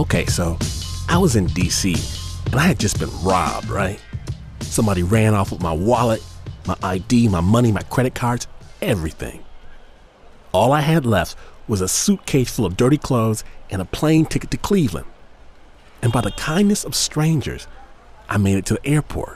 Okay, so I was in D.C. and I had just been robbed, right? Somebody ran off with my wallet, my ID, my money, my credit cards, everything. All I had left was a suitcase full of dirty clothes and a plane ticket to Cleveland. And by the kindness of strangers, I made it to the airport.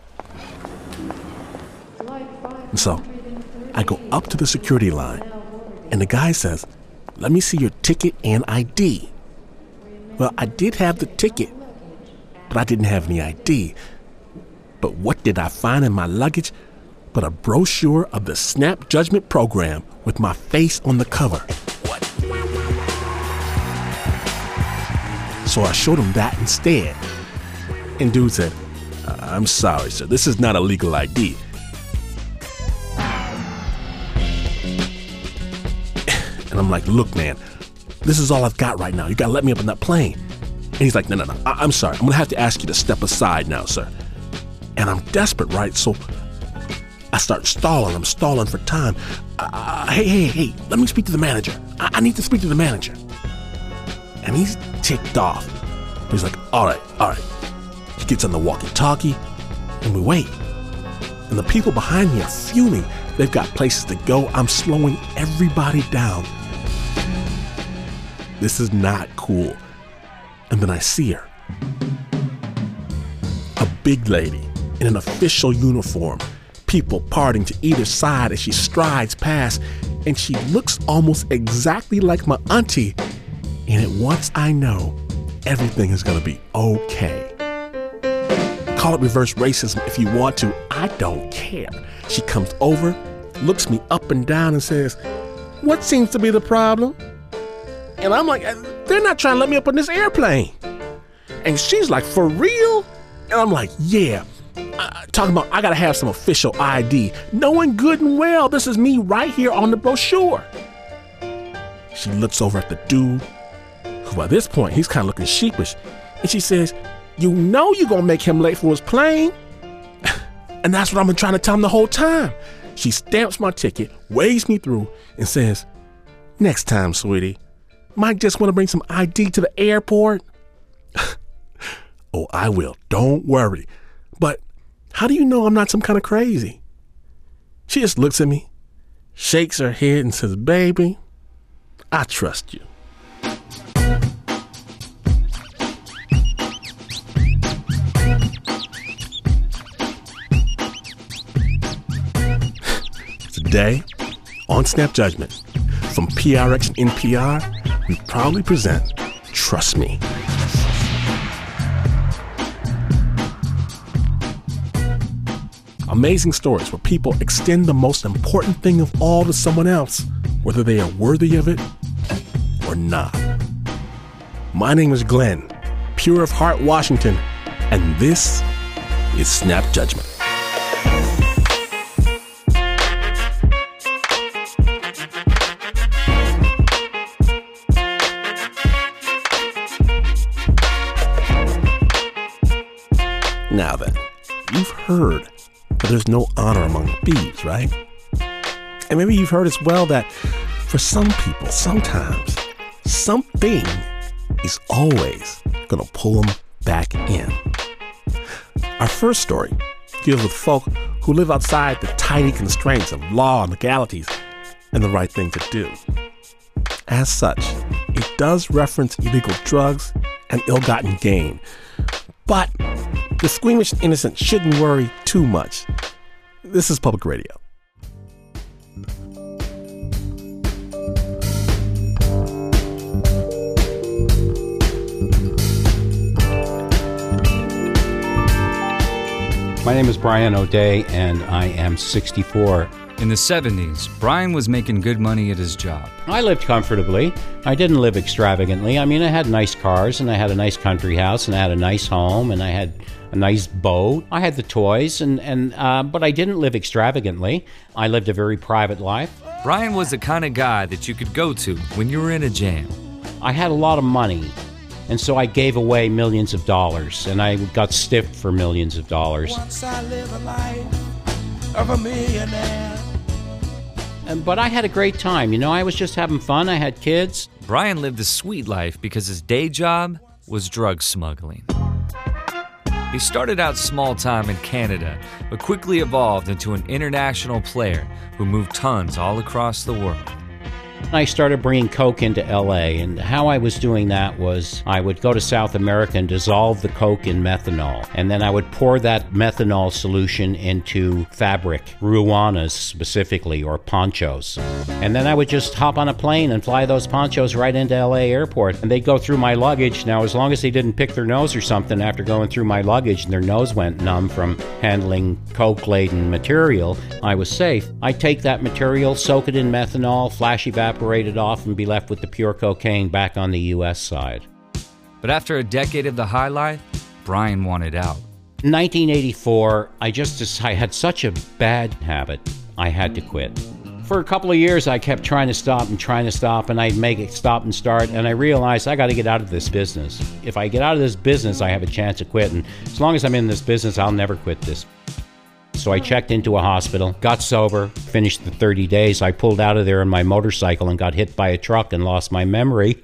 And so I go up to the security line, and the guy says, "Let me see your ticket and ID." Well, I did have the ticket, but I didn't have any ID. But what did I find in my luggage but a brochure of the Snap Judgment program with my face on the cover? What? So I showed him that instead. And dude said, "I'm sorry, sir, this is not a legal ID." And I'm like, "Look, man, this is all I've got right now. You gotta let me up on that plane." And he's like, No, I'm sorry. I'm gonna have to ask you to step aside now, sir. And I'm desperate, right? So I start stalling. I'm stalling for time. Hey, let me speak to the manager. I need to speak to the manager. And he's ticked off. But he's like, all right. He gets on the walkie-talkie, and we wait. And the people behind me are fuming. They've got places to go. I'm slowing everybody down. This is not cool. And then I see her. A big lady in an official uniform. People parting to either side as she strides past, and she looks almost exactly like my auntie. And at once I know everything is gonna be okay. Call it reverse racism if you want to. I don't care. She comes over, looks me up and down and says, "What seems to be the problem?" And I'm like, "They're not trying to let me up on this airplane." And she's like, "For real?" And I'm like, "Yeah." Talking about I gotta have some official ID, knowing good and well this is me right here on the brochure. She looks over at the dude, who by this point he's kind of looking sheepish, and she says, "You know you're gonna make him late for his plane." And that's what I've been trying to tell him the whole time. She stamps my ticket, waves me through, and says, "Next time, sweetie, might just want to bring some ID to the airport." "Oh, I will. Don't worry. But how do you know I'm not some kind of crazy?" She just looks at me, shakes her head, and says, "Baby, I trust you." Today, on Snap Judgment, from PRX and NPR, we proudly present Trust Me. Amazing stories where people extend the most important thing of all to someone else, whether they are worthy of it or not. My name is Glenn, pure of heart, Washington, and this is Snap Judgment. Now then, you've heard that there's no honor among thieves, right? And maybe you've heard as well that for some people, sometimes, something is always gonna pull them back in. Our first story deals with folk who live outside the tidy constraints of law and legalities and the right thing to do. As such, it does reference illegal drugs and ill-gotten gain. But the squeamish innocent shouldn't worry too much. This is Public Radio. My name is Brian O'Day, and I am 64. In the 70s, Brian was making good money at his job. I lived comfortably. I didn't live extravagantly. I mean, I had nice cars, and I had a nice country house, and I had a nice home, and I had a nice boat. I had the toys, but I didn't live extravagantly. I lived a very private life. Brian was the kind of guy that you could go to when you were in a jam. I had a lot of money, and so I gave away millions of dollars, and I got stiffed for millions of dollars. Once I live a life of a millionaire. But I had a great time. You know, I was just having fun. I had kids. Brian lived a sweet life because his day job was drug smuggling. He started out small-time in Canada, but quickly evolved into an international player who moved tons all across the world. I started bringing coke into LA, and how I was doing that was I would go to South America and dissolve the coke in methanol, and then I would pour that methanol solution into fabric, ruanas specifically, or ponchos. And then I would just hop on a plane and fly those ponchos right into LA airport, and they'd go through my luggage. Now, as long as they didn't pick their nose or something after going through my luggage and their nose went numb from handling coke-laden material, I was safe. I'd take that material, soak it in methanol, flash evaporate it off, and be left with the pure cocaine back on the U.S. side. But after a decade of the high life, Brian wanted out. In 1984, I had such a bad habit, I had to quit. For a couple of years, I kept trying to stop, and I'd make it stop and start, and I realized I got to get out of this business. If I get out of this business, I have a chance to quit, and as long as I'm in this business, I'll never quit this. So I checked into a hospital, got sober, finished the 30 days. I pulled out of there on my motorcycle and got hit by a truck and lost my memory.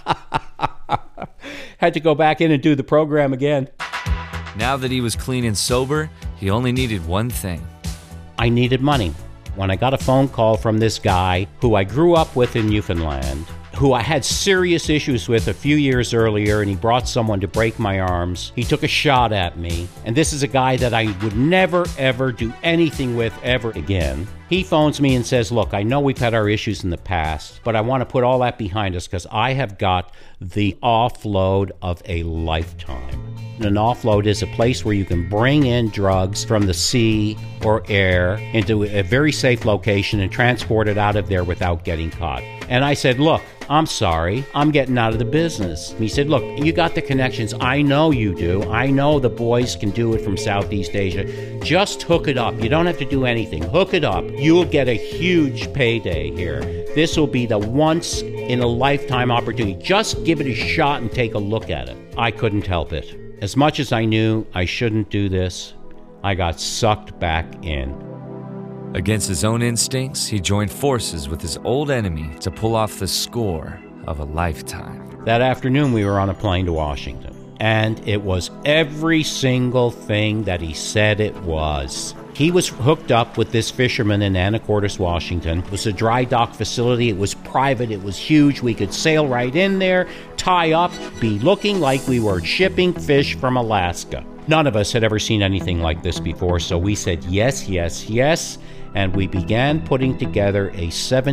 Had to go back in and do the program again. Now that he was clean and sober, he only needed one thing. I needed money. When I got a phone call from this guy who I grew up with in Newfoundland, who I had serious issues with a few years earlier, and he brought someone to break my arms. He took a shot at me, and this is a guy that I would never, ever do anything with ever again. He phones me and says, look, I know we've had our issues in the past, but I want to put all that behind us because I have got the offload of a lifetime. An offload is a place where you can bring in drugs from the sea or air into a very safe location and transport it out of there without getting caught. And I said, look, I'm sorry, I'm getting out of the business. And he said, look, you got the connections. I know you do. I know the boys can do it from Southeast Asia. Just hook it up. You don't have to do anything. Hook it up. You'll get a huge payday here. This will be the once-in-a-lifetime opportunity. Just give it a shot and take a look at it. I couldn't help it. As much as I knew I shouldn't do this, I got sucked back in. Against his own instincts, he joined forces with his old enemy to pull off the score of a lifetime. That afternoon, we were on a plane to Washington, and it was every single thing that he said it was. He was hooked up with this fisherman in Anacortes, Washington. It was a dry dock facility. It was private. It was huge. We could sail right in there, tie up, be looking like we were shipping fish from Alaska. None of us had ever seen anything like this before, so we said yes, yes, yes, and we began putting together a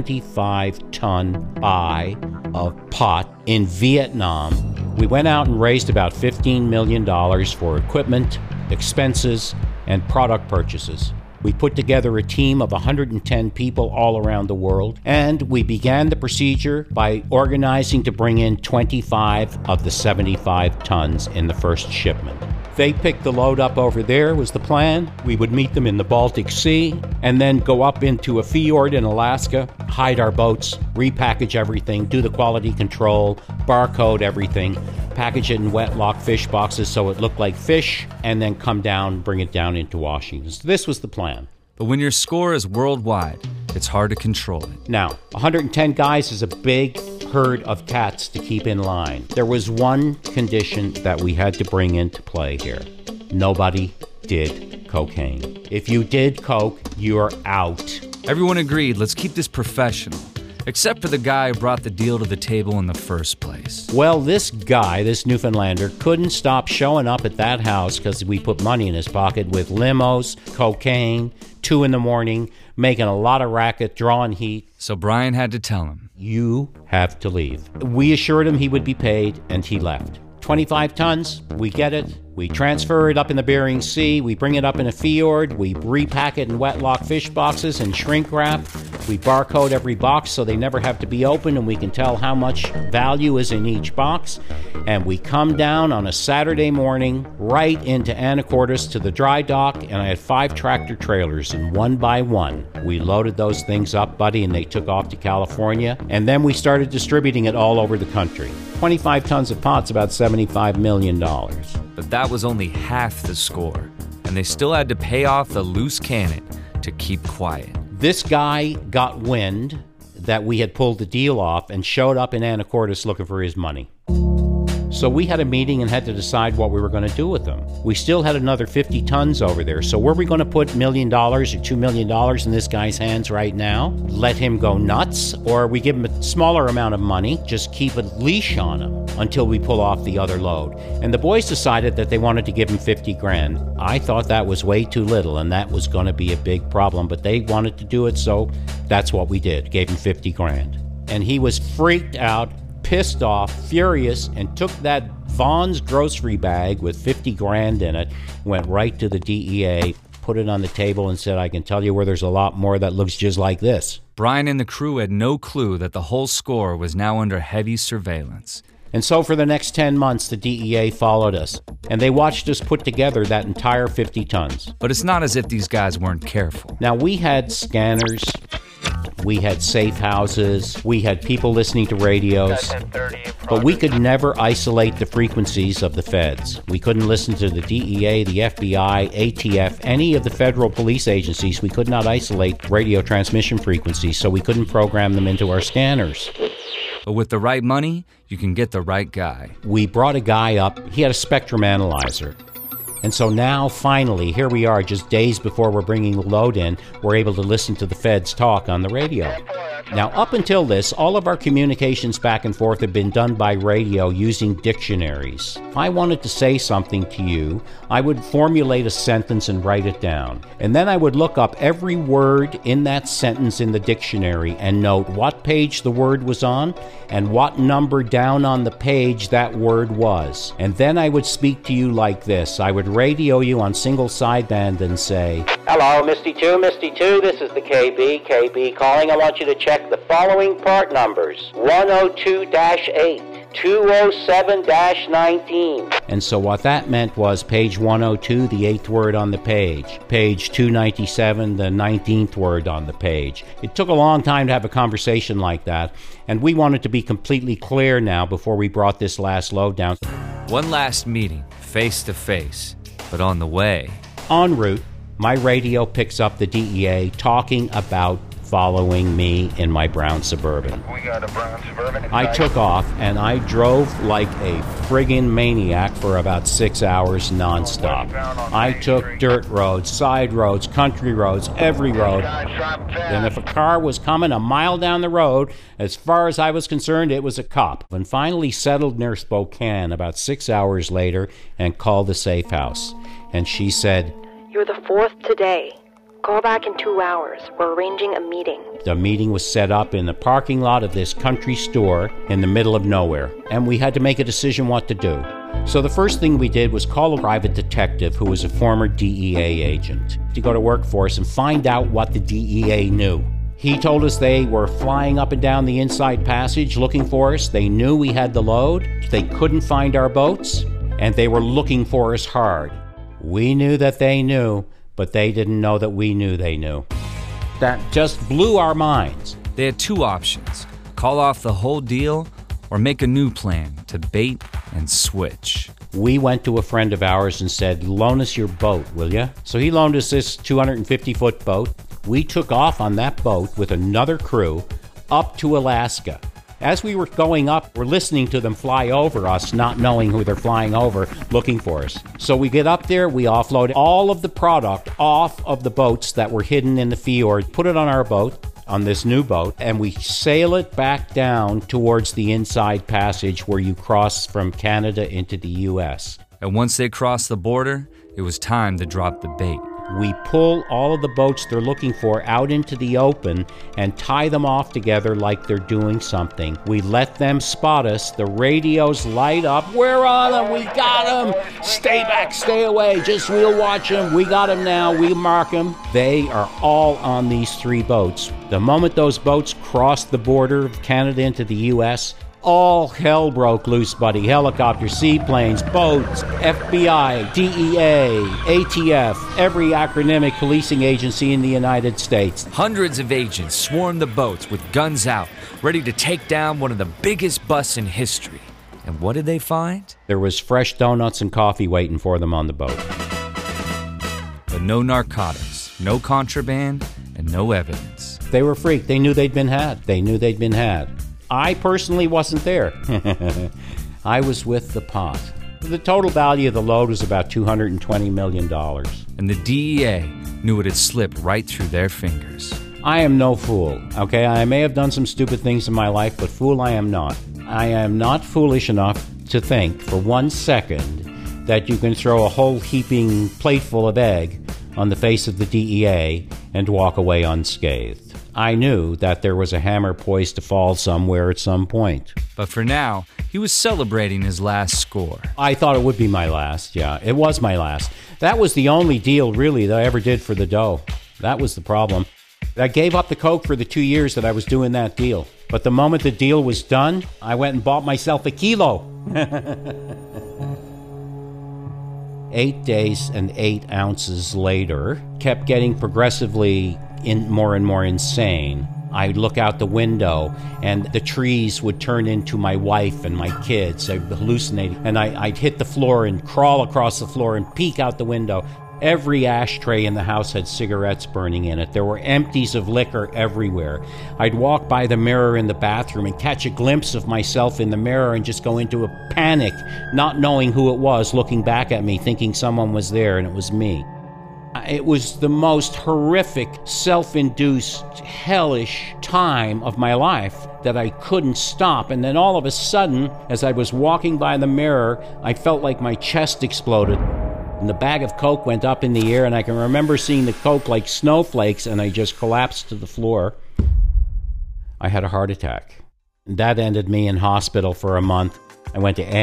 75-ton buy of pot in Vietnam. We went out and raised about $15 million for equipment, expenses, and product purchases. We put together a team of 110 people all around the world, and we began the procedure by organizing to bring in 25 of the 75 tons in the first shipment. They picked the load up over there, was the plan. We would meet them in the Baltic Sea, and then go up into a fjord in Alaska, hide our boats, repackage everything, do the quality control, barcode everything, package it in wet lock fish boxes so it looked like fish, and then come down, bring it down into Washington. So this was the plan. But when your score is worldwide, it's hard to control it. Now, 110 guys is a big herd of cats to keep in line. There was one condition that we had to bring into play here. Nobody did cocaine. If you did coke, you're out. Everyone agreed, let's keep this professional. Except for the guy who brought the deal to the table in the first place. Well, this guy, this Newfoundlander, couldn't stop showing up at that house because we put money in his pocket with limos, cocaine, 2 a.m, making a lot of racket, drawing heat. So Brian had to tell him, you have to leave. We assured him he would be paid, and he left. 25 tons, we get it. We transfer it up in the Bering Sea. We bring it up in a fjord. We repack it in wet lock fish boxes and shrink wrap. We barcode every box so they never have to be opened, and we can tell how much value is in each box. And we come down on a Saturday morning right into Anacortes to the dry dock, and I had 5 tractor trailers, and one by one we loaded those things up, buddy, and they took off to California. And then we started distributing it all over the country. 25 tons of pot's about $75 million. But that was only half the score, and they still had to pay off the loose cannon to keep quiet. This guy got wind that we had pulled the deal off and showed up in Anacortes looking for his money. So we had a meeting and had to decide what we were going to do with them. We still had another 50 tons over there. So were we going to put $1 million or $2 million in this guy's hands right now? Let him go nuts? Or we give him a smaller amount of money, just keep a leash on him until we pull off the other load? And the boys decided that they wanted to give him 50 grand. I thought that was way too little and that was going to be a big problem, but they wanted to do it, so that's what we did. Gave him 50 grand. And he was freaked out, pissed off, furious, and took that Vaughn's grocery bag with 50 grand in it, went right to the DEA, put it on the table and said, I can tell you where there's a lot more that looks just like this. Brian and the crew had no clue that the whole score was now under heavy surveillance. And so for the next 10 months, the DEA followed us, and they watched us put together that entire 50 tons. But it's not as if these guys weren't careful. Now, we had scanners, we had safe houses, we had people listening to radios, but we could never isolate the frequencies of the feds. We couldn't listen to the DEA, the FBI, ATF, any of the federal police agencies. We could not isolate radio transmission frequencies, so we couldn't program them into our scanners. But with the right money, you can get the right guy. We brought a guy up. He had a spectrum analyzer. And so now, finally, here we are, just days before we're bringing the load in, we're able to listen to the feds talk on the radio. Now, up until this, all of our communications back and forth have been done by radio using dictionaries. If I wanted to say something to you, I would formulate a sentence and write it down. And then I would look up every word in that sentence in the dictionary and note what page the word was on and what number down on the page that word was. And then I would speak to you like this. I would radio you on single sideband and say, "Hello, Misty 2, this is the KB calling. I want you to check the following part numbers: 102-8, 207-19. And so what that meant was page 102, the 8th word on the page. Page 297, the 19th word on the page. It took a long time to have a conversation like that, and we wanted to be completely clear now before we brought this last load down. One last meeting, face to face, but on the way. En route, my radio picks up the DEA talking about following me in my brown Suburban. We got a brown Suburban. I took off and I drove like a friggin' maniac for about 6 hours nonstop. I took dirt roads, side roads, country roads, every road. And if a car was coming a mile down the road, as far as I was concerned, it was a cop. And finally settled near Spokane about 6 hours later and called the safe house. And she said, "You're the fourth today. Call back in 2 hours. We're arranging a meeting." The meeting was set up in the parking lot of this country store in the middle of nowhere, and we had to make a decision what to do. So the first thing we did was call a private detective who was a former DEA agent to go to work for us and find out what the DEA knew. He told us they were flying up and down the inside passage looking for us. They knew we had the load. They couldn't find our boats, and they were looking for us hard. We knew that they knew, but they didn't know that we knew they knew. That just blew our minds. They had two options: call off the whole deal or make a new plan to bait and switch. We went to a friend of ours and said, "Loan us your boat, will you?" So he loaned us this 250-foot boat. We took off on that boat with another crew up to Alaska. As we were going up, we're listening to them fly over us, not knowing who they're flying over, looking for us. So we get up there, we offload all of the product off of the boats that were hidden in the fjord, put it on our boat, on this new boat, and we sail it back down towards the inside passage where you cross from Canada into the U.S. And once they crossed the border, it was time to drop the bait. We pull all of the boats they're looking for out into the open and tie them off together like they're doing something. We let them spot us. The radios light up. "We're on them. We got them. Stay back. Stay away. Just we'll watch them. We got them now. We mark them." They are all on these three boats. The moment those boats crossed the border of Canada into the U.S., all hell broke loose, buddy. Helicopters, seaplanes, boats, FBI, DEA, ATF, every acronymic policing agency in the United States. Hundreds of agents swarmed the boats with guns out, ready to take down one of the biggest busts in history. And what did they find? There was fresh donuts and coffee waiting for them on the boat. But no narcotics, no contraband, and no evidence. They were freaked. They knew they'd been had. I personally wasn't there. I was with the pot. The total value of the load was about $220 million. And the DEA knew it had slipped right through their fingers. I am no fool, okay? I may have done some stupid things in my life, but fool I am not. I am not foolish enough to think for 1 second that you can throw a whole heaping plateful of egg on the face of the DEA and walk away unscathed. I knew that there was a hammer poised to fall somewhere at some point. But for now, he was celebrating his last score. I thought it would be my last, yeah. It was my last. That was the only deal, really, that I ever did for the dough. That was the problem. I gave up the coke for the 2 years that I was doing that deal. But the moment the deal was done, I went and bought myself a kilo. 8 days and 8 ounces later, kept getting progressively more and more insane. I'd look out the window, and the trees would turn into my wife and my kids. I'd hallucinate, and I'd hit the floor and crawl across the floor and peek out the window. Every ashtray in the house had cigarettes burning in it. There were empties of liquor everywhere. I'd walk by the mirror in the bathroom and catch a glimpse of myself in the mirror and just go into a panic, not knowing who it was, looking back at me, thinking someone was there, and it was me. It was the most horrific, self-induced, hellish time of my life that I couldn't stop. And then all of a sudden, as I was walking by the mirror, I felt like my chest exploded. And the bag of Coke went up in the air, and I can remember seeing the Coke like snowflakes, and I just collapsed to the floor. I had a heart attack. And that ended me in hospital for a month. I went to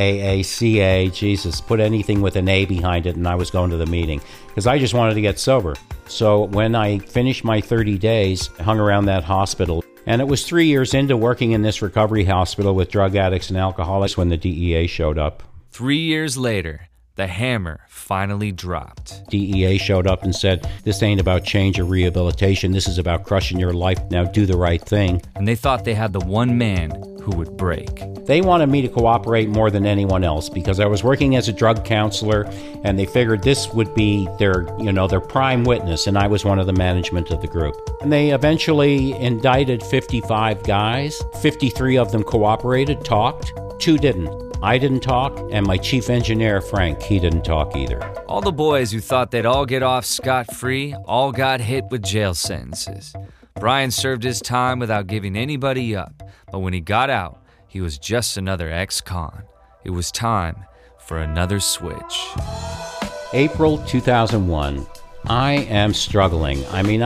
NAAACA, Jesus, put anything with an A behind it, and I was going to the meeting because I just wanted to get sober. So when I finished my 30 days, I hung around that hospital. And it was 3 years into working in this recovery hospital with drug addicts and alcoholics when the DEA showed up. 3 years later, the hammer finally dropped. DEA showed up and said, this ain't about change or rehabilitation. This is about crushing your life. Now do the right thing. And they thought they had the one man who would break. They wanted me to cooperate more than anyone else because I was working as a drug counselor, and they figured this would be their prime witness, and I was one of the management of the group. And they eventually indicted 55 guys. 53 of them cooperated, talked. 2 didn't. I didn't talk, and my chief engineer, Frank, he didn't talk either. All the boys who thought they'd all get off scot-free all got hit with jail sentences. Brian served his time without giving anybody up, but when he got out, he was just another ex-con. It was time for another switch. April 2001. I am struggling. I mean,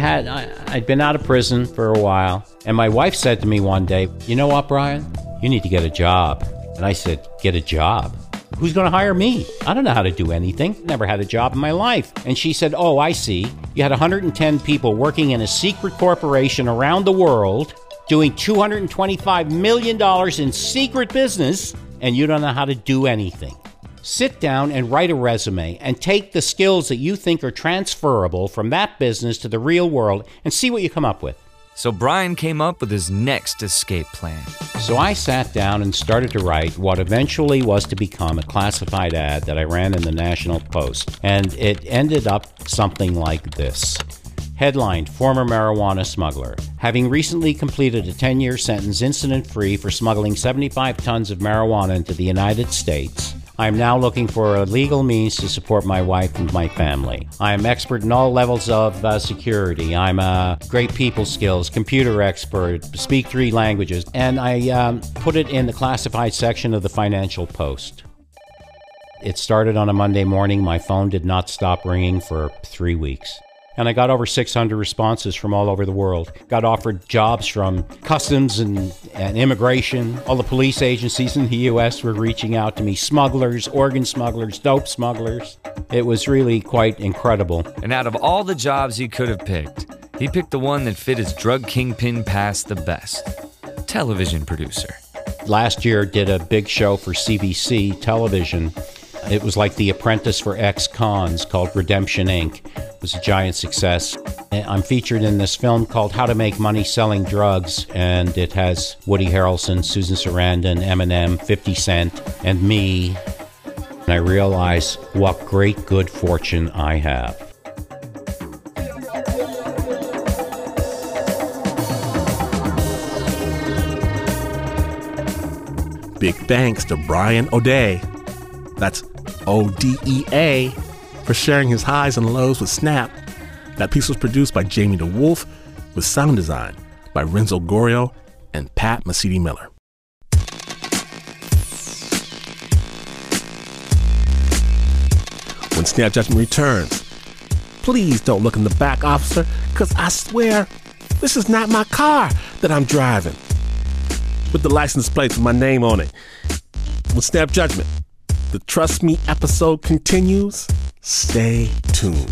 I'd been out of prison for a while, and my wife said to me one day, you know what, Brian? You need to get a job. And I said, get a job? Who's going to hire me? I don't know how to do anything. Never had a job in my life. And she said, oh, I see. You had 110 people working in a secret corporation around the world doing $225 million in secret business, and you don't know how to do anything. Sit down and write a resume and take the skills that you think are transferable from that business to the real world and see what you come up with. So Brian came up with his next escape plan. So I sat down and started to write what eventually was to become a classified ad that I ran in the National Post. And it ended up something like this. Headlined, former marijuana smuggler. Having recently completed a 10-year sentence incident-free for smuggling 75 tons of marijuana into the United States, I am now looking for a legal means to support my wife and my family. I am expert in all levels of security. I'm a great people skills, computer expert, speak 3 languages, and I put it in the classified section of the Financial Post. It started on a Monday morning. My phone did not stop ringing for 3 weeks. And I got over 600 responses from all over the world. Got offered jobs from customs and immigration. All the police agencies in the U.S. were reaching out to me. Smugglers, organ smugglers, dope smugglers. It was really quite incredible. And out of all the jobs he could have picked, he picked the one that fit his drug kingpin past the best. Television producer. Last year did a big show for CBC television. It was like The Apprentice for ex-cons called Redemption Inc. It was a giant success. I'm featured in this film called How to Make Money Selling Drugs, and it has Woody Harrelson, Susan Sarandon, Eminem, 50 Cent, and me. And I realize what great good fortune I have. Big thanks to Brian O'Dea, that's O-D-E-A, for sharing his highs and lows with Snap. That piece was produced by Jamie DeWolf with sound design by Renzo Gorio and Pat Mesiti-Miller. When Snap Judgment returns, please don't look in the back, officer, because I swear this is not my car that I'm driving, with the license plate with my name on it. When Snap Judgment, the Trust Me episode continues. Stay tuned.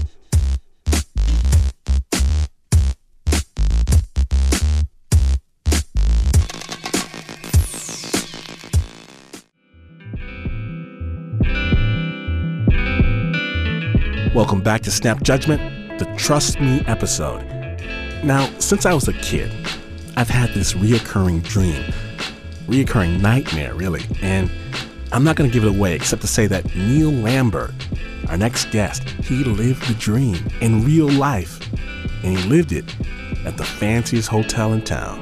Welcome back to Snap Judgment, the Trust Me episode. Now, since I was a kid, I've had this reoccurring nightmare, really. And I'm not going to give it away except to say that Neil Lambert, our next guest, he lived the dream in real life. And he lived it at the fanciest hotel in town.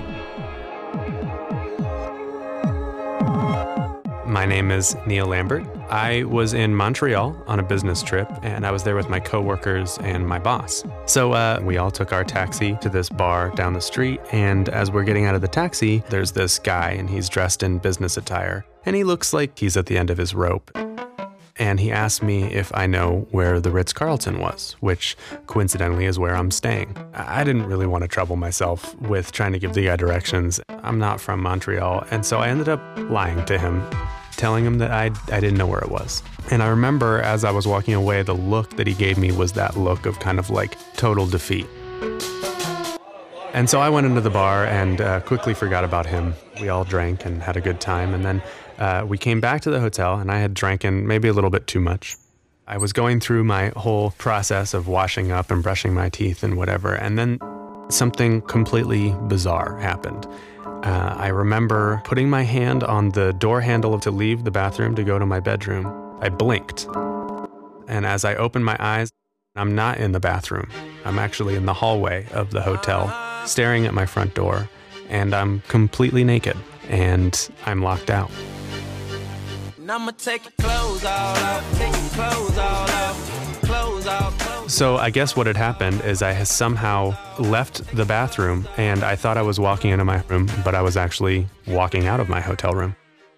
My name is Neil Lambert. I was in Montreal on a business trip, and I was there with my coworkers and my boss. So we all took our taxi to this bar down the street, and as we're getting out of the taxi, there's this guy, and he's dressed in business attire, and he looks like he's at the end of his rope. And he asked me if I know where the Ritz-Carlton was, which coincidentally is where I'm staying. I didn't really want to trouble myself with trying to give the guy directions. I'm not from Montreal, and so I ended up lying to him, telling him that I didn't know where it was. And I remember as I was walking away, the look that he gave me was that look of kind of like total defeat. And so I went into the bar and quickly forgot about him. We all drank and had a good time. And then we came back to the hotel, and I had drank maybe a little bit too much. I was going through my whole process of washing up and brushing my teeth and whatever. And then something completely bizarre happened. I remember putting my hand on the door handle to leave the bathroom to go to my bedroom. I blinked. And as I opened my eyes, I'm not in the bathroom. I'm actually in the hallway of the hotel, staring at my front door, and I'm completely naked, and I'm locked out. So I guess what had happened is I had somehow left the bathroom, and I thought I was walking into my room, but I was actually walking out of my hotel room.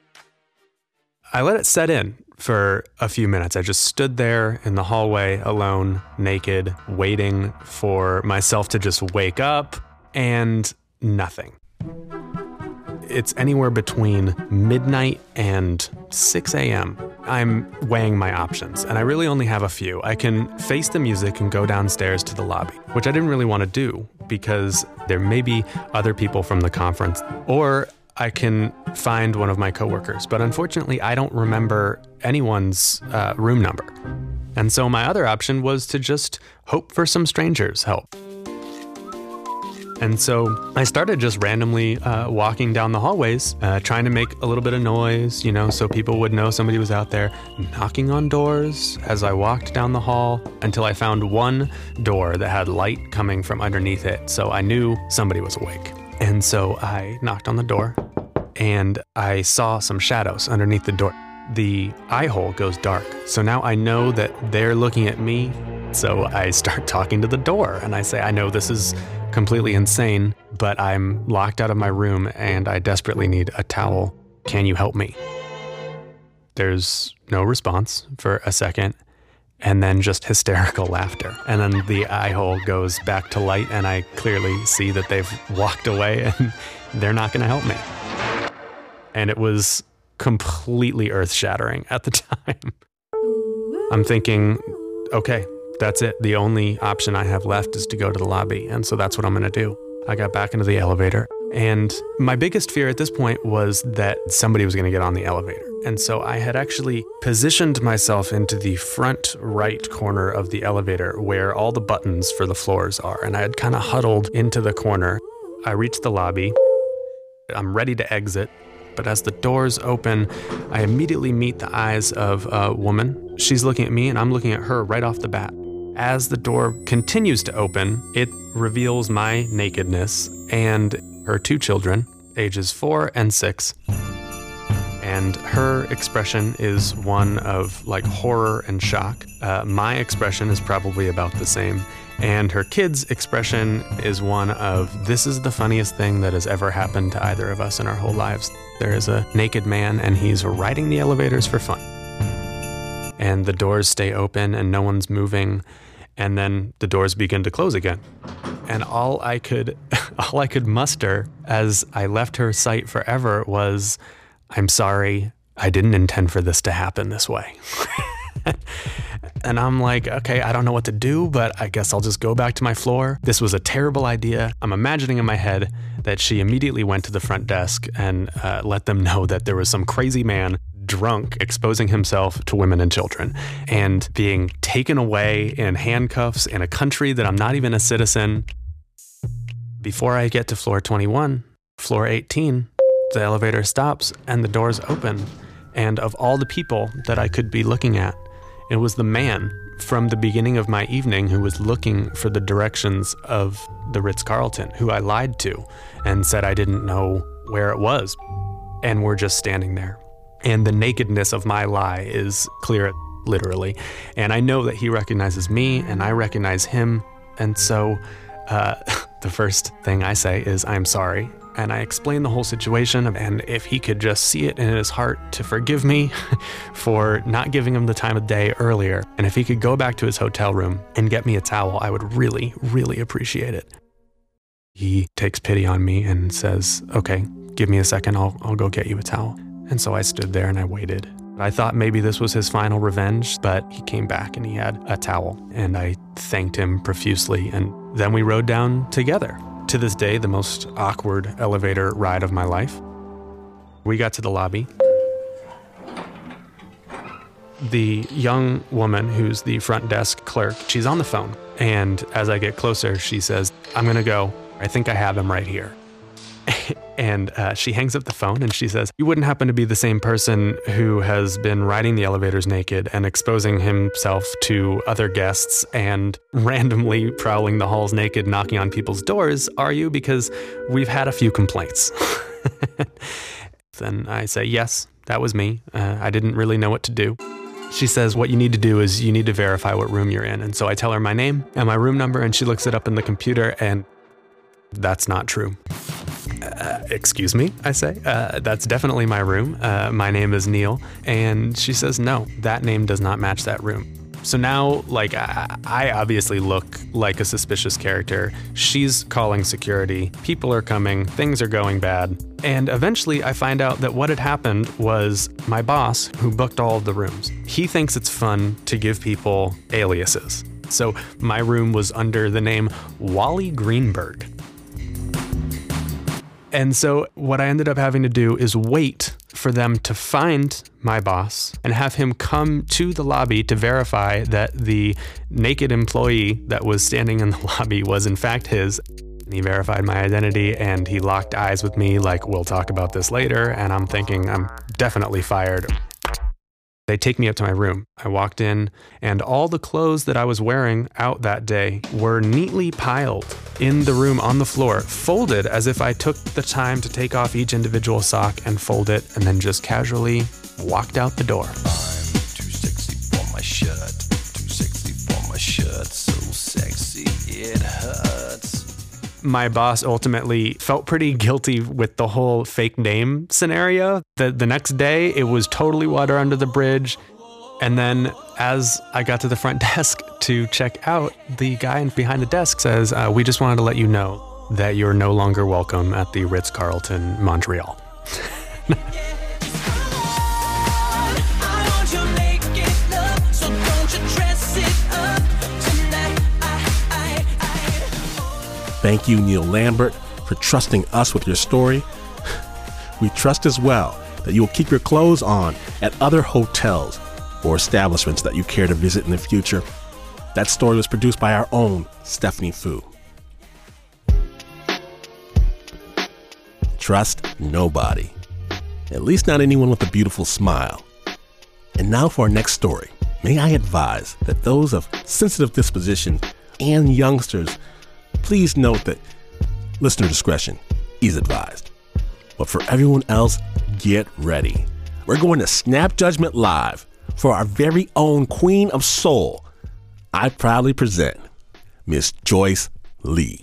I let it set in for a few minutes. I just stood there in the hallway alone, naked, waiting for myself to just wake up, and nothing. It's anywhere between midnight and 6 a.m. I'm weighing my options, and I really only have a few. I can face the music and go downstairs to the lobby, which I didn't really want to do because there may be other people from the conference, or I can find one of my coworkers. But unfortunately, I don't remember anyone's room number. And so my other option was to just hope for some strangers' help. And so I started just randomly walking down the hallways, trying to make a little bit of noise, so people would know somebody was out there, knocking on doors as I walked down the hall until I found one door that had light coming from underneath it. So I knew somebody was awake. And so I knocked on the door and I saw some shadows underneath the door. The eye hole goes dark. So now I know that they're looking at me. So I start talking to the door and I say, I know this is completely insane, but I'm locked out of my room and I desperately need a towel. Can you help me? There's no response for a second, and then just hysterical laughter. And then the eye hole goes back to light, and I clearly see that they've walked away and they're not going to help me. And it was completely earth-shattering at the time. I'm thinking, okay, that's it. The only option I have left is to go to the lobby. And so that's what I'm going to do. I got back into the elevator. And my biggest fear at this point was that somebody was going to get on the elevator. And so I had actually positioned myself into the front right corner of the elevator where all the buttons for the floors are. And I had kind of huddled into the corner. I reached the lobby. I'm ready to exit. But as the doors open, I immediately meet the eyes of a woman. She's looking at me and I'm looking at her right off the bat. As the door continues to open, it reveals my nakedness and her two children, ages 4 and 6. and her expression is one of like horror and shock. My expression is probably about the same. And her kid's expression is one of, this is the funniest thing that has ever happened to either of us in our whole lives. There is a naked man and he's riding the elevators for fun. And the doors stay open and no one's moving. And then the doors begin to close again. And all I could muster as I left her sight forever was, I'm sorry, I didn't intend for this to happen this way. And I'm like, okay, I don't know what to do, but I guess I'll just go back to my floor. This was a terrible idea. I'm imagining in my head that she immediately went to the front desk and let them know that there was some crazy man drunk exposing himself to women and children and being taken away in handcuffs in a country that I'm not even a citizen. Before I get to floor 21, floor 18, the elevator stops and the doors open. And of all the people that I could be looking at, it was the man from the beginning of my evening who was looking for the directions of the Ritz-Carlton, who I lied to and said I didn't know where it was. And we're just standing there. And the nakedness of my lie is clear, literally. And I know that he recognizes me and I recognize him. And so the first thing I say is, I'm sorry. And I explain the whole situation, and if he could just see it in his heart to forgive me for not giving him the time of day earlier, and if he could go back to his hotel room and get me a towel, I would really, really appreciate it. He takes pity on me and says, okay, give me a second, I'll go get you a towel. And so I stood there and I waited. I thought maybe this was his final revenge, but he came back and he had a towel, and I thanked him profusely, and then we rode down together. To this day, the most awkward elevator ride of my life. We got to the lobby. The young woman who's the front desk clerk, she's on the phone. And as I get closer, she says, I'm gonna go. I think I have him right here. And she hangs up the phone and she says, you wouldn't happen to be the same person who has been riding the elevators naked and exposing himself to other guests and randomly prowling the halls naked, knocking on people's doors, are you? Because we've had a few complaints. Then I say, yes, that was me. I didn't really know what to do. She says, what you need to do is you need to verify what room you're in. And so I tell her my name and my room number, and she looks it up in the computer, and that's not true. Excuse me, I say. That's definitely my room. My name is Neil. And she says, no, that name does not match that room. So now, like, I obviously look like a suspicious character. She's calling security. People are coming. Things are going bad. And eventually I find out that what had happened was my boss, who booked all of the rooms, he thinks it's fun to give people aliases. So my room was under the name Wally Greenberg. And so what I ended up having to do is wait for them to find my boss and have him come to the lobby to verify that the naked employee that was standing in the lobby was in fact his. And he verified my identity and he locked eyes with me like, we'll talk about this later. And I'm thinking, I'm definitely fired. They take me up to my room. I walked in, and all the clothes that I was wearing out that day were neatly piled in the room on the floor, folded as if I took the time to take off each individual sock and fold it, and then just casually walked out the door. I'm too sexy for my shirt, too sexy for my shirt, so sexy it hurts. My boss ultimately felt pretty guilty with the whole fake name scenario. The next day, it was totally water under the bridge. And then as I got to the front desk to check out, the guy behind the desk says, we just wanted to let you know that you're no longer welcome at the Ritz-Carlton, Montreal. Thank you, Neil Lambert, for trusting us with your story. We trust as well that you will keep your clothes on at other hotels or establishments that you care to visit in the future. That story was produced by our own Stephanie Fu. Trust nobody, at least not anyone with a beautiful smile. And now for our next story. May I advise that those of sensitive disposition and youngsters, please note that listener discretion is advised. But for everyone else, get ready. we're going to Snap Judgment Live for our very own Queen of Soul. I proudly present Miss Joyce Lee.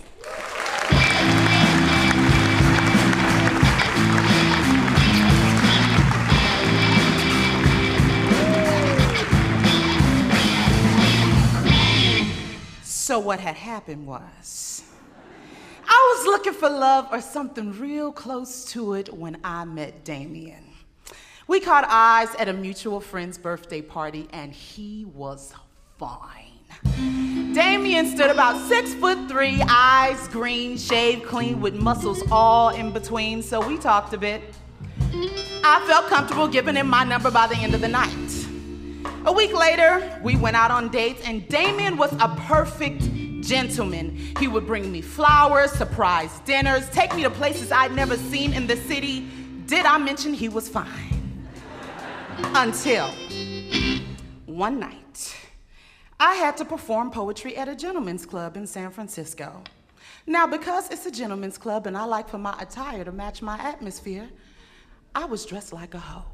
So what had happened was, I was looking for love or something real close to it when I met Damien. We caught eyes at a mutual friend's birthday party, and he was fine. Damien stood about 6'3", eyes green, shaved clean with muscles all in between, so we talked a bit. I felt comfortable giving him my number by the end of the night. A week later, we went out on dates, and Damien was a perfect gentleman. He would bring me flowers, surprise dinners, take me to places I'd never seen in the city. Did I mention he was fine? Until one night, I had to perform poetry at a gentleman's club in San Francisco. Now, because it's a gentleman's club and I like for my attire to match my atmosphere, I was dressed like a hoe.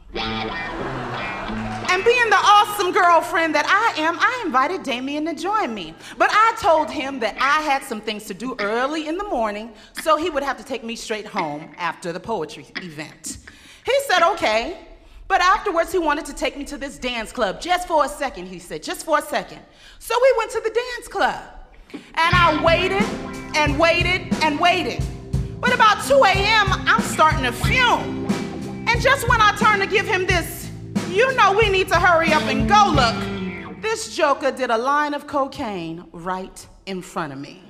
And being the awesome girlfriend that I am, I invited Damien to join me. But I told him that I had some things to do early in the morning, so he would have to take me straight home after the poetry event. He said, okay. But afterwards, he wanted to take me to this dance club just for a second, he said, just for a second. So we went to the dance club. And I waited and waited and waited. But about 2 a.m., I'm starting to fume. And just when I turned to give him this, you know we need to hurry up and go look, this joker did a line of cocaine right in front of me.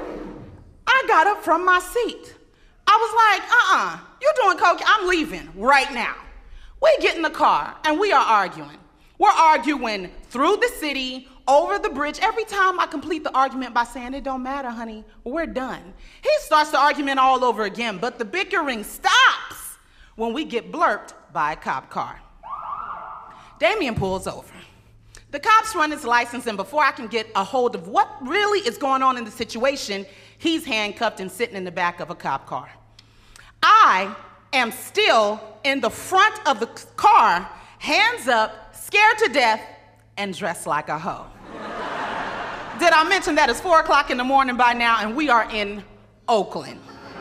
I got up from my seat. I was like, you doing coke? I'm leaving right now. We get in the car and we are arguing. We're arguing through the city, over the bridge. Every time I complete the argument by saying, it don't matter, honey, we're done. He starts the argument all over again, but the bickering stops when we get blurped by a cop car. Damien pulls over. The cops run his license, and before I can get a hold of what really is going on in the situation, he's handcuffed and sitting in the back of a cop car. I am still in the front of the car, hands up, scared to death, and dressed like a hoe. Did I mention that it's 4 o'clock in the morning by now, and we are in Oakland?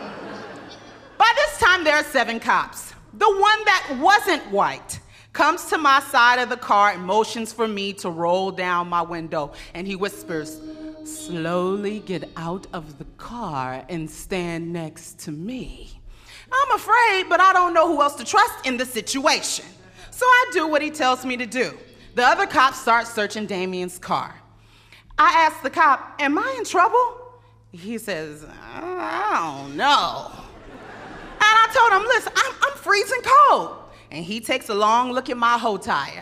By this time, there are 7 cops. The one that wasn't white comes to my side of the car and motions for me to roll down my window. And he whispers, slowly get out of the car and stand next to me. I'm afraid, but I don't know who else to trust in the situation. So I do what he tells me to do. The other cops start searching Damien's car. I ask the cop, am I in trouble? He says, I don't know. And I told him, listen, I'm freezing cold. And he takes a long look at my hoe tire.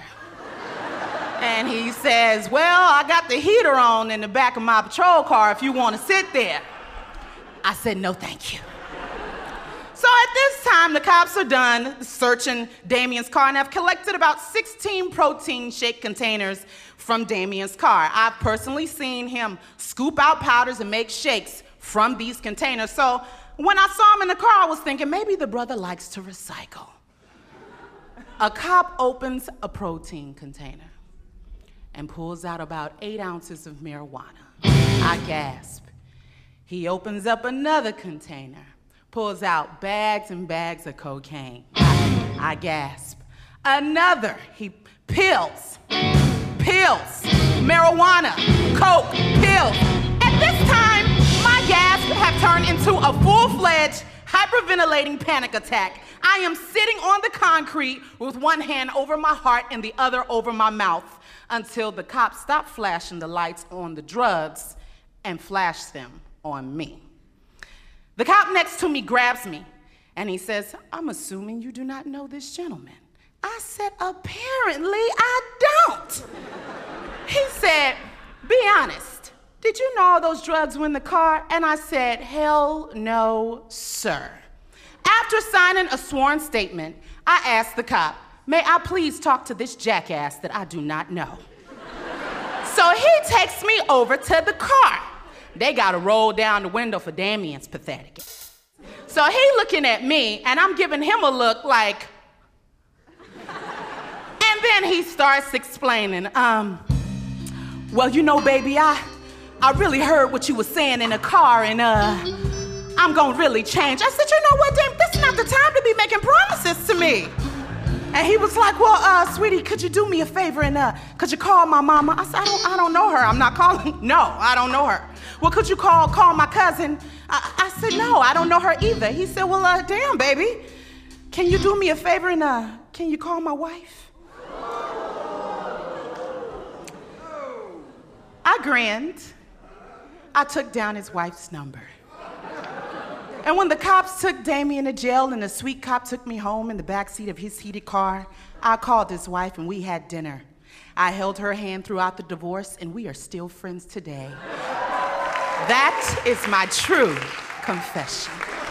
And he says, well, I got the heater on in the back of my patrol car if you want to sit there. I said, no, thank you. So at this time, the cops are done searching Damien's car and have collected about 16 protein shake containers from Damien's car. I've personally seen him scoop out powders and make shakes from these containers. So when I saw him in the car, I was thinking, maybe the brother likes to recycle. A cop opens a protein container and pulls out about 8 ounces of marijuana. I gasp. He opens up another container, pulls out bags and bags of cocaine. I gasp. Another, pills, marijuana, coke, pills. At this time, my gasps have turned into a full-fledged hyperventilating panic attack. I am sitting on the concrete with one hand over my heart and the other over my mouth until the cops stop flashing the lights on the drugs and flash them on me. The cop next to me grabs me and he says, I'm assuming you do not know this gentleman. I said, apparently I don't. He said, be honest. Did you know all those drugs were in the car? And I said, hell no, sir. After signing a sworn statement, I asked the cop, may I please talk to this jackass that I do not know? So he takes me over to the car. They gotta roll down the window for Damien's pathetic. So he looking at me, and I'm giving him a look like, then he starts explaining, well, you know, baby, I really heard what you were saying in the car, and I'm gonna really change. I said, you know what, Dame, this is not the time to be making promises to me. And he was like, well, sweetie, could you do me a favor and could you call my mama? I said, I don't know her. I'm not calling. No, I don't know her. Well, could you call my cousin? I said, no, I don't know her either. He said, well, damn, baby, can you do me a favor and can you call my wife? I grinned. I took down his wife's number. And when the cops took Damien to jail and the sweet cop took me home in the backseat of his heated car, I called his wife and we had dinner. I held her hand throughout the divorce and we are still friends today. That is my true confession.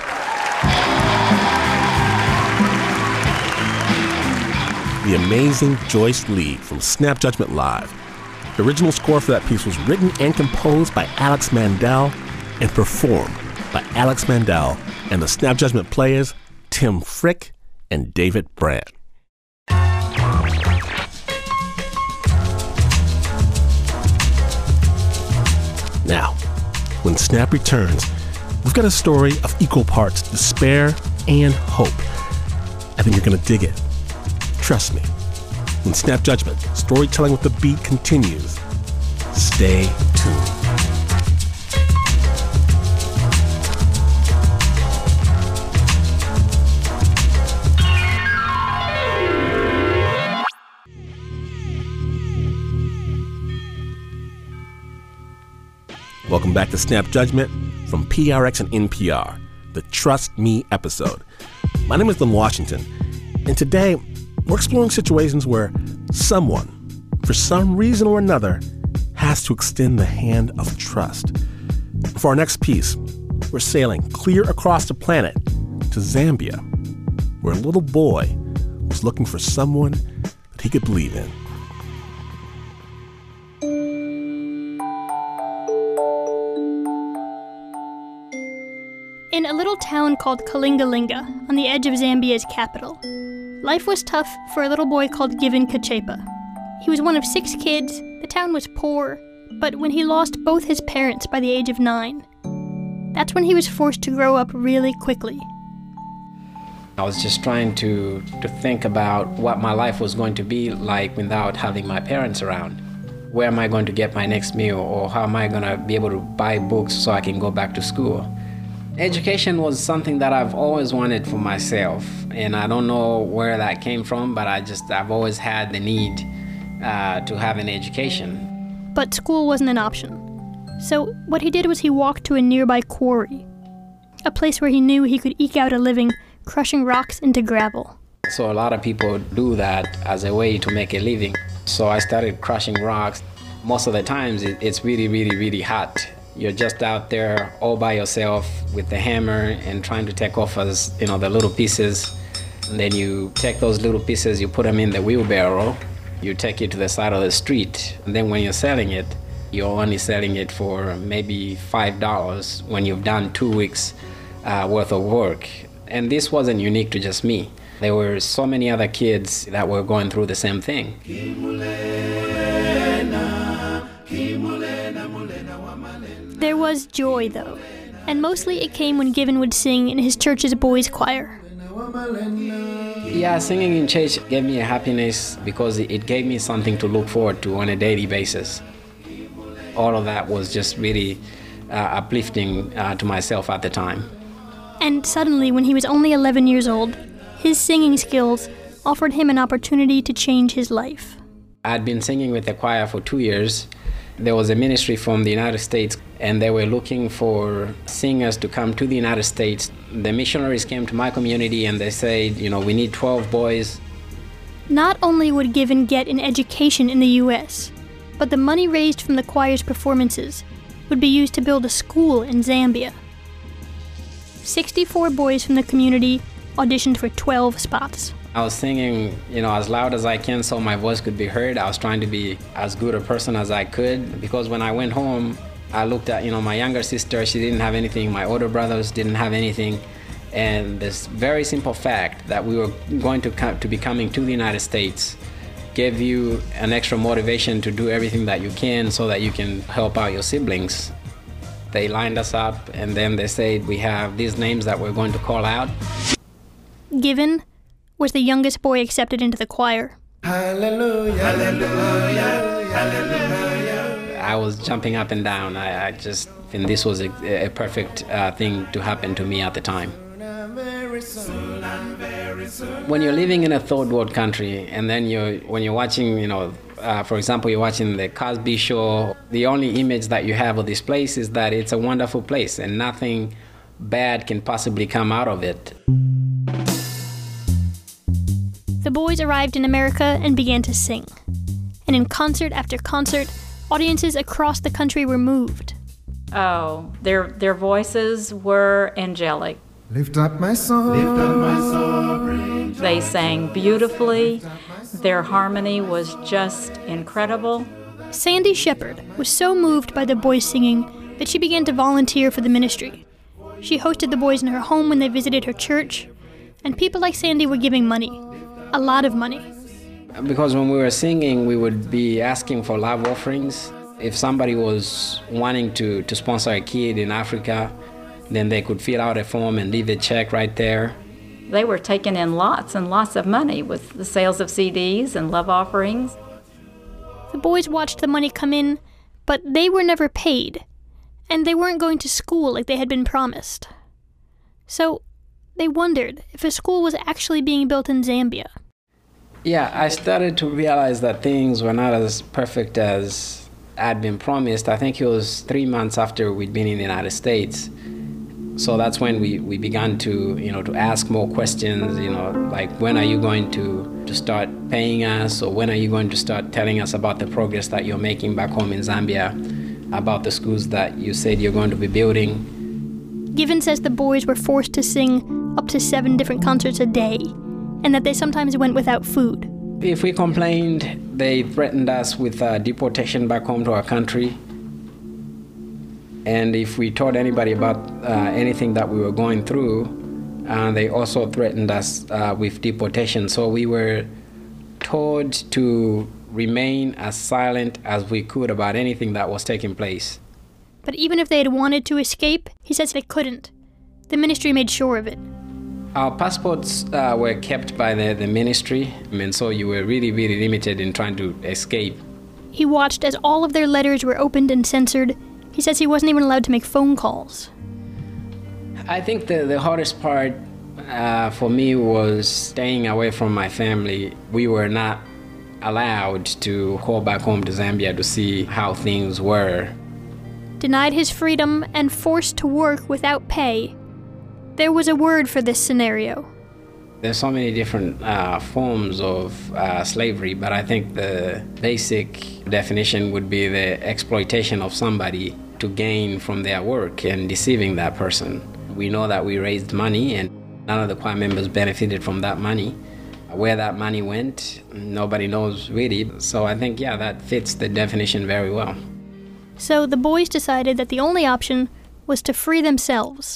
The amazing Joyce Lee from Snap Judgment Live. The original score for that piece was written and composed by Alex Mandel and performed by Alex Mandel and the Snap Judgment Players, Tim Frick and David Brandt. Now, when Snap returns, we've got a story of equal parts despair and hope. I think you're going to dig it. Trust me. When Snap Judgment, storytelling with the beat continues. Stay tuned. Welcome back to Snap Judgment from PRX and NPR, the Trust Me episode. My name is Glenn Washington, and today we're exploring situations where someone, for some reason or another, has to extend the hand of trust. For our next piece, we're sailing clear across the planet to Zambia, where a little boy was looking for someone that he could believe in. In a little town called Kalingalinga, on the edge of Zambia's capital, life was tough for a little boy called Given Kachepa. He was one of 6 kids, the town was poor, but when he lost both his parents by the age of 9, that's when he was forced to grow up really quickly. I was just trying to think about what my life was going to be like without having my parents around. Where am I going to get my next meal, or how am I going to be able to buy books so I can go back to school? Education was something that I've always wanted for myself, and I don't know where that came from, but I've always had the need to have an education. But school wasn't an option. So what he did was he walked to a nearby quarry, a place where he knew he could eke out a living crushing rocks into gravel. So a lot of people do that as a way to make a living. So I started crushing rocks. Most of the times it's really, really, really hot. You're just out there all by yourself with the hammer and trying to take off the little pieces. And then you take those little pieces, you put them in the wheelbarrow, you take it to the side of the street. And then when you're selling it, you're only selling it for maybe $5 when you've done 2 weeks worth of work. And this wasn't unique to just me. There were so many other kids that were going through the same thing. There was joy, though, and mostly it came when Given would sing in his church's boys' choir. Yeah, singing in church gave me a happiness because it gave me something to look forward to on a daily basis. All of that was just really uplifting to myself at the time. And suddenly, when he was only 11 years old, his singing skills offered him an opportunity to change his life. I'd been singing with the choir for 2 years. There was a ministry from the United States, and they were looking for singers to come to the United States. The missionaries came to my community and they said, we need 12 boys. Not only would Given get an education in the U.S., but the money raised from the choir's performances would be used to build a school in Zambia. 64 boys from the community auditioned for 12 spots. I was singing, as loud as I can so my voice could be heard. I was trying to be as good a person as I could, because when I went home, I looked at, my younger sister, she didn't have anything, my older brothers didn't have anything, and this very simple fact that we were going to be coming to the United States give you an extra motivation to do everything that you can so that you can help out your siblings. They lined us up, and then they said, we have these names that we're going to call out. Given was the youngest boy accepted into the choir. Hallelujah, hallelujah, hallelujah. I was jumping up and down. And this was a perfect thing to happen to me at the time. When you're living in a third world country, and then when you're watching, for example, you're watching the Cosby Show, the only image that you have of this place is that it's a wonderful place and nothing bad can possibly come out of it. The boys arrived in America and began to sing. And in concert after concert, audiences across the country were moved. Oh, their voices were angelic. Lift up my soul. Lift up my soul. They sang beautifully. Their harmony was just incredible. Sandy Shepard was so moved by the boys singing that she began to volunteer for the ministry. She hosted the boys in her home when they visited her church, and people like Sandy were giving money, a lot of money. Because when we were singing, we would be asking for love offerings. If somebody was wanting to sponsor a kid in Africa, then they could fill out a form and leave a check right there. They were taking in lots and lots of money with the sales of CDs and love offerings. The boys watched the money come in, but they were never paid, and they weren't going to school like they had been promised. So they wondered if a school was actually being built in Zambia. Yeah, I started to realize that things were not as perfect as I'd been promised. I think it was 3 months after we'd been in the United States. So that's when we began to ask more questions, like when are you going to start paying us, or when are you going to start telling us about the progress that you're making back home in Zambia, about the schools that you said you're going to be building. Given says the boys were forced to sing up to 7 different concerts a day, and that they sometimes went without food. If we complained, they threatened us with deportation back home to our country. And if we told anybody about anything that we were going through, they also threatened us with deportation. So we were told to remain as silent as we could about anything that was taking place. But even if they had wanted to escape, he says they couldn't. The ministry made sure of it. Our passports were kept by the ministry, and so you were really, really limited in trying to escape. He watched as all of their letters were opened and censored. He says he wasn't even allowed to make phone calls. I think the hardest part for me was staying away from my family. We were not allowed to call back home to Zambia to see how things were. Denied his freedom and forced to work without pay. There was a word for this scenario. There's so many different forms of slavery, but I think the basic definition would be the exploitation of somebody to gain from their work and deceiving that person. We know that we raised money and none of the choir members benefited from that money. Where that money went, nobody knows really. So I think, that fits the definition very well. So the boys decided that the only option was to free themselves.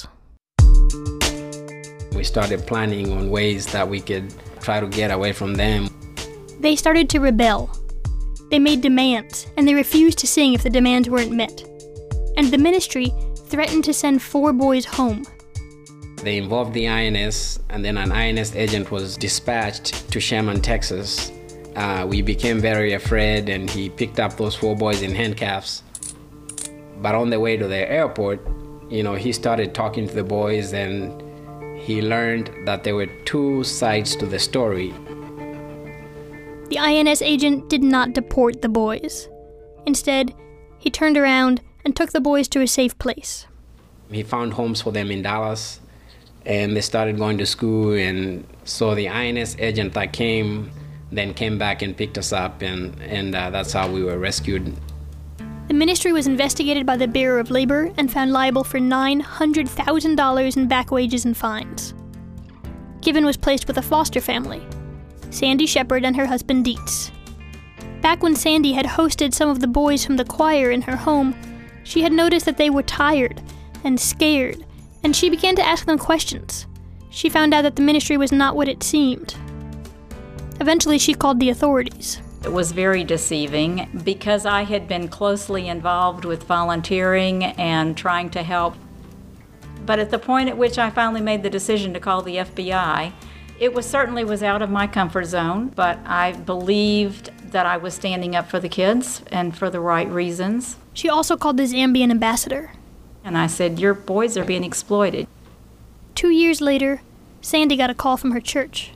We started planning on ways that we could try to get away from them. They started to rebel. They made demands, and they refused to sing if the demands weren't met. And the ministry threatened to send 4 boys home. They involved the INS, and then an INS agent was dispatched to Sherman, Texas. We became very afraid, and he picked up those 4 boys in handcuffs. But on the way to the airport, he started talking to the boys, and he learned that there were 2 sides to the story. The INS agent did not deport the boys. Instead, he turned around and took the boys to a safe place. He found homes for them in Dallas, and they started going to school, and so the INS agent that came back and picked us up, and that's how we were rescued. The ministry was investigated by the Bureau of Labor and found liable for $900,000 in back wages and fines. Given was placed with a foster family, Sandy Shepard and her husband Dietz. Back when Sandy had hosted some of the boys from the choir in her home, she had noticed that they were tired and scared, and she began to ask them questions. She found out that the ministry was not what it seemed. Eventually, she called the authorities. It was very deceiving because I had been closely involved with volunteering and trying to help. But at the point at which I finally made the decision to call the FBI, it certainly was out of my comfort zone, but I believed that I was standing up for the kids and for the right reasons. She also called the Zambian ambassador. And I said, your boys are being exploited. 2 years later, Sandy got a call from her church.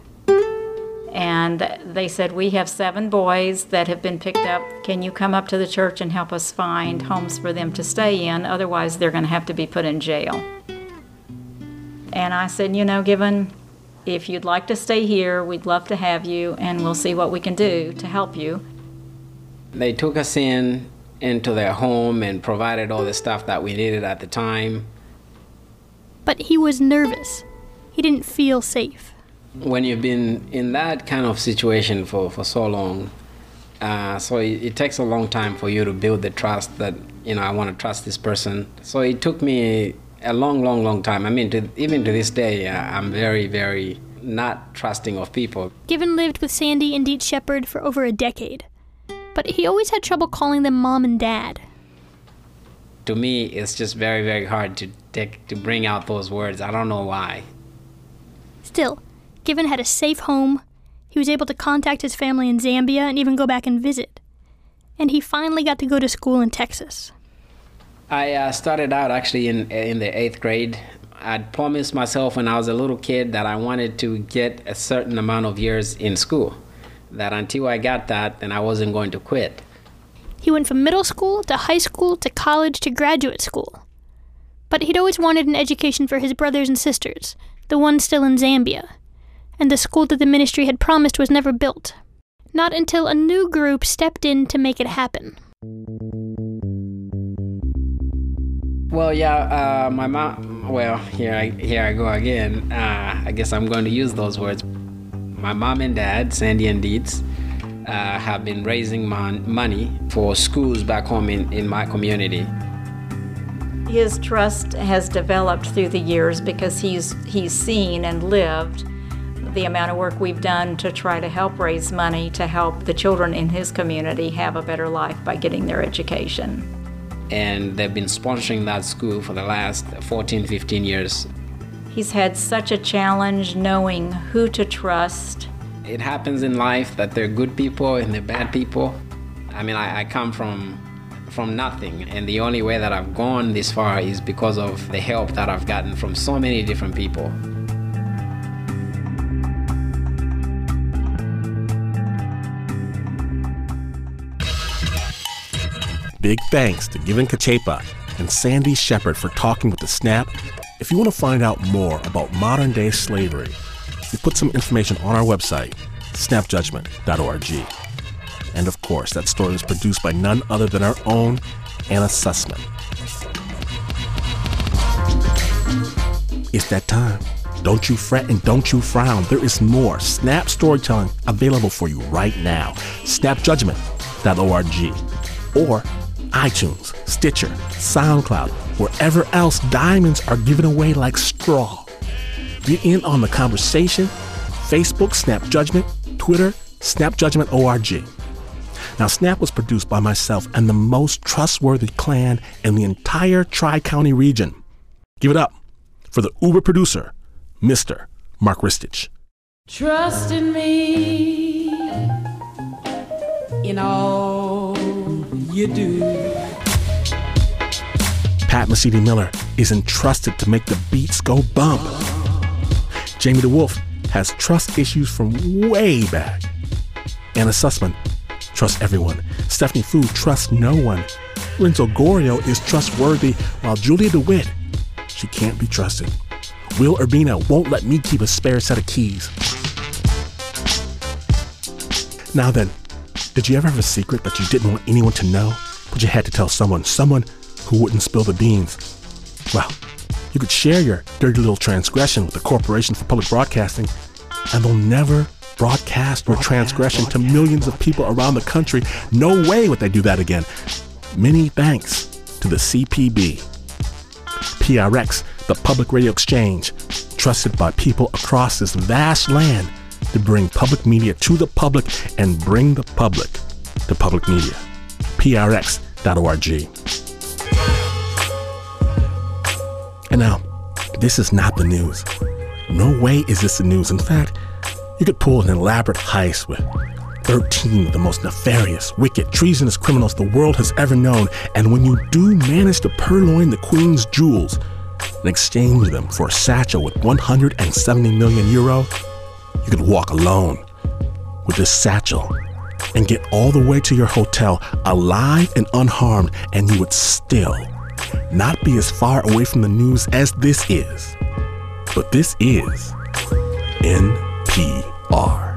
And they said, we have 7 boys that have been picked up. Can you come up to the church and help us find homes for them to stay in? Otherwise, they're going to have to be put in jail. And I said, Given, if you'd like to stay here, we'd love to have you, and we'll see what we can do to help you. They took us into their home and provided all the stuff that we needed at the time. But he was nervous. He didn't feel safe. When you've been in that kind of situation for so long, so it takes a long time for you to build the trust that, I want to trust this person. So it took me a long time. I mean, even to this day, I'm very, very not trusting of people. Given lived with Sandy and Dietz Shepard for over a decade, but he always had trouble calling them mom and dad. To me, it's just very, very hard to bring out those words. I don't know why. Still, Given had a safe home. He was able to contact his family in Zambia and even go back and visit. And he finally got to go to school in Texas. I started out actually in the 8th grade. I'd promised myself when I was a little kid that I wanted to get a certain amount of years in school. That until I got that, then I wasn't going to quit. He went from middle school to high school to college to graduate school. But he'd always wanted an education for his brothers and sisters, the ones still in Zambia. And the school that the ministry had promised was never built. Not until a new group stepped in to make it happen. Well, yeah, my mom, here I go again. I guess I'm going to use those words. My mom and dad, Sandy and Dietz, have been raising money for schools back home in my community. His trust has developed through the years because he's seen and lived the amount of work we've done to try to help raise money to help the children in his community have a better life by getting their education. And they've been sponsoring that school for the last 14, 15 years. He's had such a challenge knowing who to trust. It happens in life that there are good people and there are bad people. I mean, I come from nothing, and the only way that I've gone this far is because of the help that I've gotten from so many different people. Big thanks to Given Kachepa and Sandy Shepard for talking with the Snap. If you want to find out more about modern-day slavery, we put some information on our website, snapjudgment.org. And of course, that story was produced by none other than our own Anna Sussman. It's that time. Don't you fret and don't you frown. There is more Snap storytelling available for you right now. Snapjudgment.org or iTunes, Stitcher, SoundCloud, wherever else diamonds are given away like straw. Get in on the conversation. Facebook, Snap Judgment, Twitter, SnapJudgment.org. Now, Snap was produced by myself and the most trustworthy clan in the entire Tri-County region. Give it up for the Uber producer, Mr. Mark Ristich. Trust in me in all you do. Pat Mesiti-Miller is entrusted to make the beats go bump. Jamie DeWolf has trust issues from way back. Anna Sussman trusts everyone. Stephanie Fu trusts no one. Renzo Gorio is trustworthy, while Julia DeWitt, she can't be trusted. Will Urbina won't let me keep a spare set of keys. Now then, did you ever have a secret that you didn't want anyone to know, but you had to tell someone who wouldn't spill the beans? Well, you could share your dirty little transgression with the Corporation for Public Broadcasting, and they'll never broadcast your transgression to millions of people around the country. No way would they do that again. Many thanks to the CPB. PRX, the Public Radio Exchange, trusted by people across this vast land to bring public media to the public and bring the public to public media. PRX.org. And now, this is not the news. No way is this the news. In fact, you could pull an elaborate heist with 13 of the most nefarious, wicked, treasonous criminals the world has ever known. And when you do manage to purloin the Queen's jewels and exchange them for a satchel with 170 million euro, you could walk alone with this satchel and get all the way to your hotel alive and unharmed, and you would still not be as far away from the news as this is. But this is NPR.